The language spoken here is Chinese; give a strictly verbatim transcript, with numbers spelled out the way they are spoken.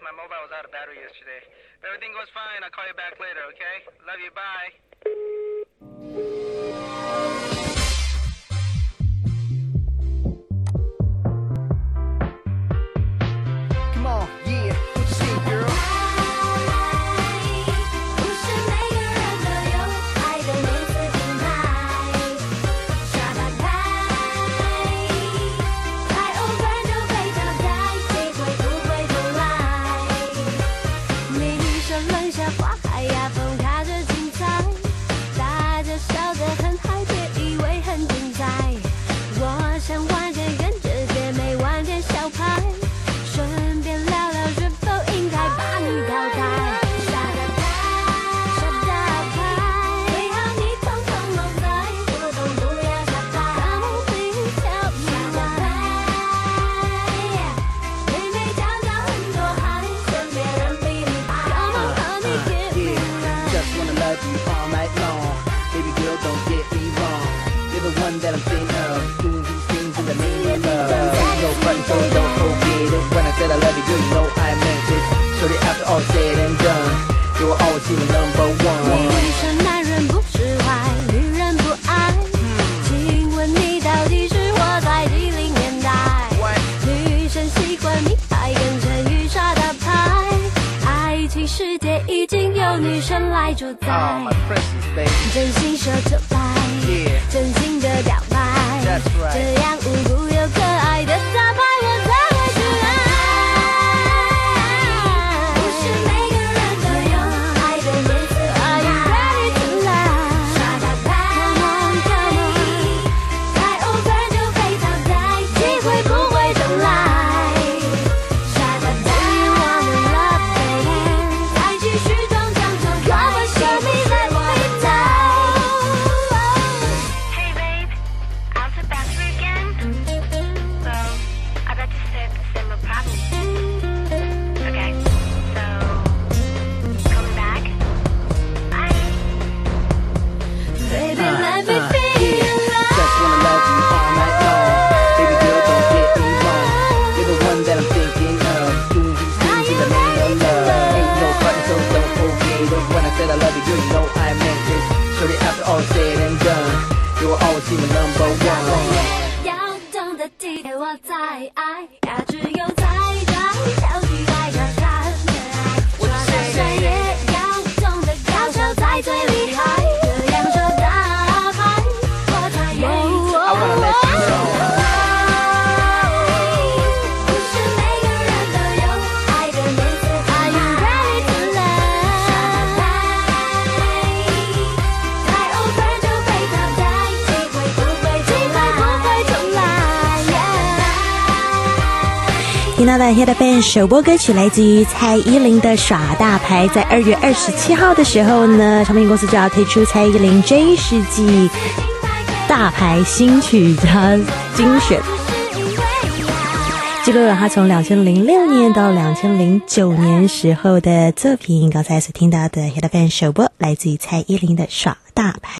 my mobile was out of battery yesterday. If everything goes fine, I'll call you back later, okay? Love you, bye. Come on, yeah, what you say, girl? 女生来主宰，真心说出来，真心的表白，这样无辜又可爱的打败我才会去爱。不是每个人都有爱的颜色 Are you ready to lie？ 耍大牌 Come on come on， 太 over 就被淘汰，机会不会重来。耍大牌 Do you wanna love baby？ 再继续要懂得体贴我才爱，呀只有才让小气爱上他很可爱，说大声也要懂得高潮才最厉害，这样说大牌我才愿意做。不是每个人都有爱的颜色 Are you ready to love？ 耍大牌太 over 就被淘汰，机会不会重来。 听到的 Hit F M 首播歌曲来自于蔡依林的《耍大牌》。在二月二十七号的时候呢，唱片公司就要推出蔡依林这一世纪大牌新曲的精选，记录了她从两千零六年到两千零九年时候的作品。刚才所听到的 Hit F M 首播来自于蔡依林的《耍大牌》。